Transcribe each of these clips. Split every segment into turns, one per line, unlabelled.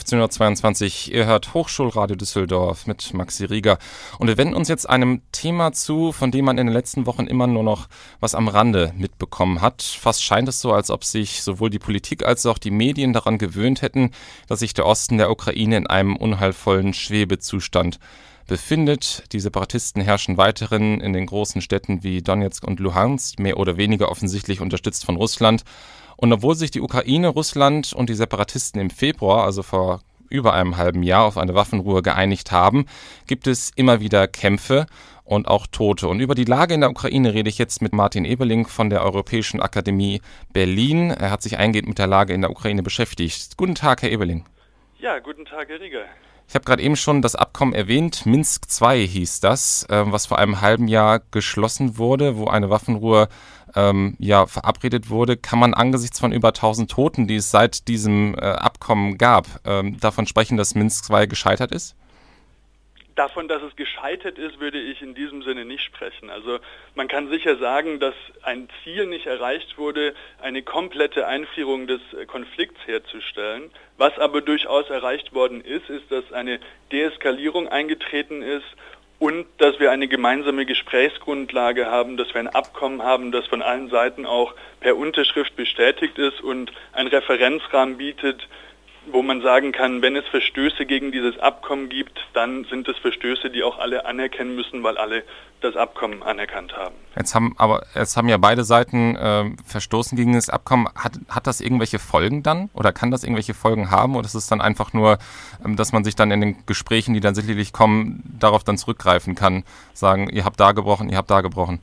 18:22 Uhr. Ihr hört Hochschulradio Düsseldorf mit Maxi Rieger. Und wir wenden uns jetzt einem Thema zu, von dem man in den letzten Wochen immer nur noch was am Rande mitbekommen hat. Fast scheint es so, als ob sich sowohl die Politik als auch die Medien daran gewöhnt hätten, dass sich der Osten der Ukraine in einem unheilvollen Schwebezustand befindet. Die Separatisten herrschen weiterhin in den großen Städten wie Donezk und Luhansk, mehr oder weniger offensichtlich unterstützt von Russland. Und obwohl sich die Ukraine, Russland und die Separatisten im Februar, also vor über einem halben Jahr, auf eine Waffenruhe geeinigt haben, gibt es immer wieder Kämpfe und auch Tote. Und über die Lage in der Ukraine rede ich jetzt mit Martin Eberling von der Europäischen Akademie Berlin. Er hat sich eingehend mit der Lage in der Ukraine beschäftigt. Guten Tag, Herr Eberling.
Ja, guten Tag, Herr Rieger.
Ich habe gerade eben schon das Abkommen erwähnt, Minsk II hieß das, was vor einem halben Jahr geschlossen wurde, wo eine Waffenruhe verabredet wurde. Kann man angesichts von über 1000 Toten, die es seit diesem Abkommen gab, davon sprechen, dass Minsk II gescheitert ist?
Davon, dass es gescheitert ist, würde ich in diesem Sinne nicht sprechen. Also man kann sicher sagen, dass ein Ziel nicht erreicht wurde, eine komplette Einfrierung des Konflikts herzustellen. Was aber durchaus erreicht worden ist, ist, dass eine Deeskalierung eingetreten ist und dass wir eine gemeinsame Gesprächsgrundlage haben, dass wir ein Abkommen haben, das von allen Seiten auch per Unterschrift bestätigt ist und einen Referenzrahmen bietet, wo man sagen kann, wenn es Verstöße gegen dieses Abkommen gibt, dann sind es Verstöße, die auch alle anerkennen müssen, weil alle das Abkommen anerkannt haben.
Jetzt haben ja beide Seiten verstoßen gegen das Abkommen. Hat das irgendwelche Folgen dann? Oder kann das irgendwelche Folgen haben? Oder ist es dann einfach nur, dass man sich dann in den Gesprächen, die dann sicherlich kommen, darauf dann zurückgreifen kann? Sagen, ihr habt da gebrochen, ihr habt da gebrochen.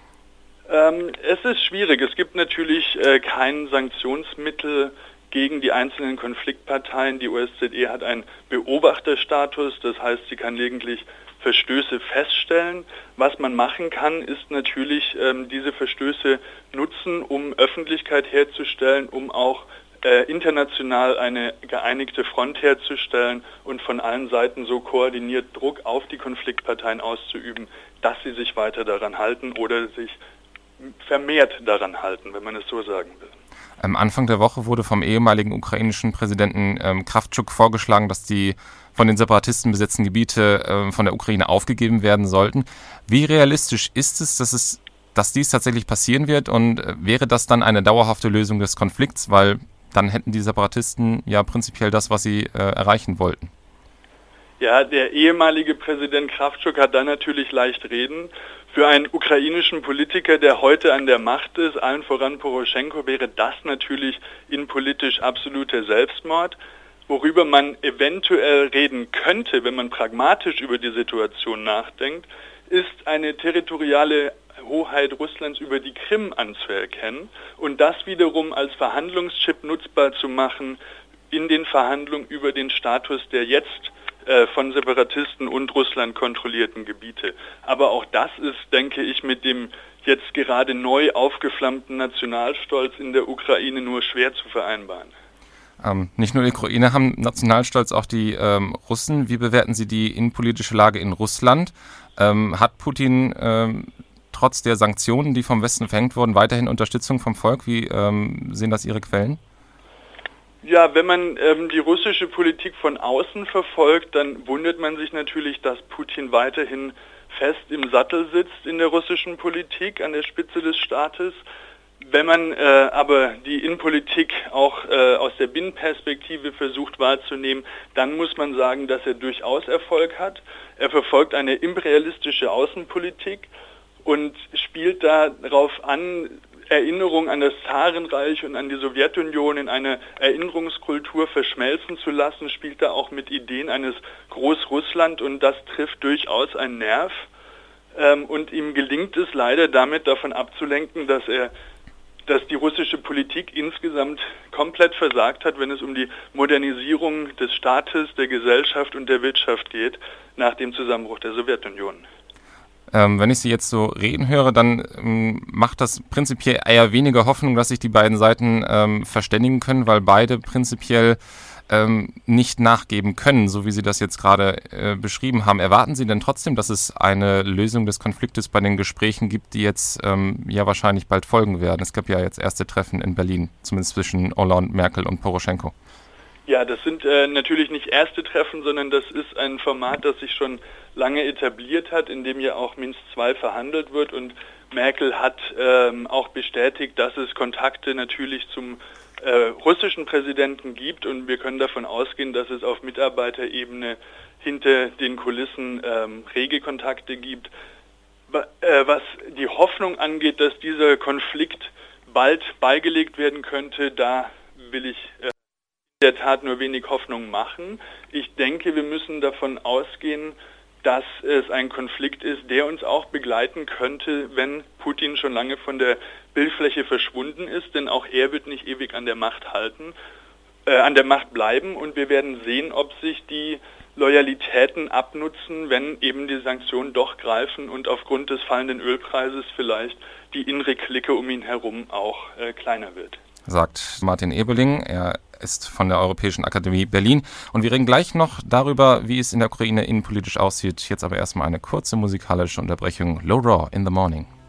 Es ist schwierig. Es gibt natürlich kein Sanktionsmittel gegen die einzelnen Konfliktparteien. Die OSZE hat einen Beobachterstatus, das heißt, sie kann lediglich Verstöße feststellen. Was man machen kann, ist natürlich diese Verstöße nutzen, um Öffentlichkeit herzustellen, um auch international eine geeinigte Front herzustellen und von allen Seiten so koordiniert Druck auf die Konfliktparteien auszuüben, dass sie sich weiter daran halten oder sich vermehrt daran halten, wenn man es so sagen will.
Anfang der Woche wurde vom ehemaligen ukrainischen Präsidenten Krawtschuk vorgeschlagen, dass die von den Separatisten besetzten Gebiete von der Ukraine aufgegeben werden sollten. Wie realistisch ist es, dass dies tatsächlich passieren wird? Und wäre das dann eine dauerhafte Lösung des Konflikts? Weil dann hätten die Separatisten ja prinzipiell das, was sie erreichen wollten.
Ja, der ehemalige Präsident Krawtschuk hat da natürlich leicht reden. Für einen ukrainischen Politiker, der heute an der Macht ist, allen voran Poroschenko, wäre das natürlich innenpolitisch absoluter Selbstmord. Worüber man eventuell reden könnte, wenn man pragmatisch über die Situation nachdenkt, ist eine territoriale Hoheit Russlands über die Krim anzuerkennen und das wiederum als Verhandlungschip nutzbar zu machen in den Verhandlungen über den Status der jetzt von Separatisten und Russland kontrollierten Gebiete. Aber auch das ist, denke ich, mit dem jetzt gerade neu aufgeflammten Nationalstolz in der Ukraine nur schwer zu vereinbaren.
Nicht nur die Ukraine haben Nationalstolz, auch die Russen. Wie bewerten Sie die innenpolitische Lage in Russland? Hat Putin trotz der Sanktionen, die vom Westen verhängt wurden, weiterhin Unterstützung vom Volk? Wie sehen das Ihre Quellen?
Ja, wenn man die russische Politik von außen verfolgt, dann wundert man sich natürlich, dass Putin weiterhin fest im Sattel sitzt in der russischen Politik, an der Spitze des Staates. Wenn man aber die Innenpolitik auch aus der Binnenperspektive versucht wahrzunehmen, dann muss man sagen, dass er durchaus Erfolg hat. Er verfolgt eine imperialistische Außenpolitik und spielt darauf an, Erinnerung an das Zarenreich und an die Sowjetunion in eine Erinnerungskultur verschmelzen zu lassen, spielt da auch mit Ideen eines Großrussland und das trifft durchaus einen Nerv. Und ihm gelingt es leider damit davon abzulenken, dass die russische Politik insgesamt komplett versagt hat, wenn es um die Modernisierung des Staates, der Gesellschaft und der Wirtschaft geht, nach dem Zusammenbruch der Sowjetunion.
Wenn ich Sie jetzt so reden höre, dann macht das prinzipiell eher weniger Hoffnung, dass sich die beiden Seiten verständigen können, weil beide prinzipiell nicht nachgeben können, so wie Sie das jetzt gerade beschrieben haben. Erwarten Sie denn trotzdem, dass es eine Lösung des Konfliktes bei den Gesprächen gibt, die jetzt ja wahrscheinlich bald folgen werden? Es gab ja jetzt erste Treffen in Berlin, zumindest zwischen Hollande, Merkel und Poroschenko.
Ja, das sind natürlich nicht erste Treffen, sondern das ist ein Format, das sich schon lange etabliert hat, in dem ja auch Minsk II verhandelt wird, und Merkel hat auch bestätigt, dass es Kontakte natürlich zum russischen Präsidenten gibt, und wir können davon ausgehen, dass es auf Mitarbeiterebene hinter den Kulissen rege Kontakte gibt. Was die Hoffnung angeht, dass dieser Konflikt bald beigelegt werden könnte, da will ich in der Tat nur wenig Hoffnung machen. Ich denke, wir müssen davon ausgehen, dass es ein Konflikt ist, der uns auch begleiten könnte, wenn Putin schon lange von der Bildfläche verschwunden ist, denn auch er wird nicht ewig an der Macht bleiben, und wir werden sehen, ob sich die Loyalitäten abnutzen, wenn eben die Sanktionen doch greifen und aufgrund des fallenden Ölpreises vielleicht die innere Clique um ihn herum auch kleiner wird.
Sagt Martin Ebeling. Er ist von der Europäischen Akademie Berlin. Und wir reden gleich noch darüber, wie es in der Ukraine innenpolitisch aussieht. Jetzt aber erstmal eine kurze musikalische Unterbrechung. Low Raw in the Morning.